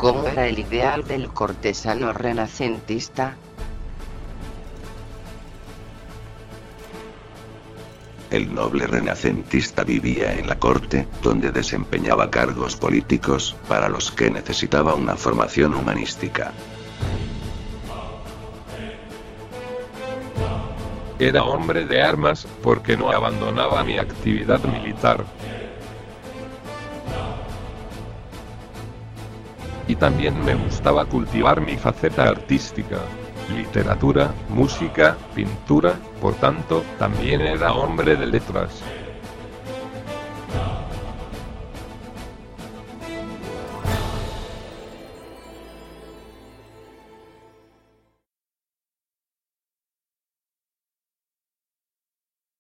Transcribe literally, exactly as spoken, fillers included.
¿Cómo era el ideal del cortesano renacentista? El noble renacentista vivía en la corte, donde desempeñaba cargos políticos, para los que necesitaba una formación humanística. Era hombre de armas, porque no abandonaba mi actividad militar. Y también me gustaba cultivar mi faceta artística. Literatura, música, pintura, por tanto, también era hombre de letras.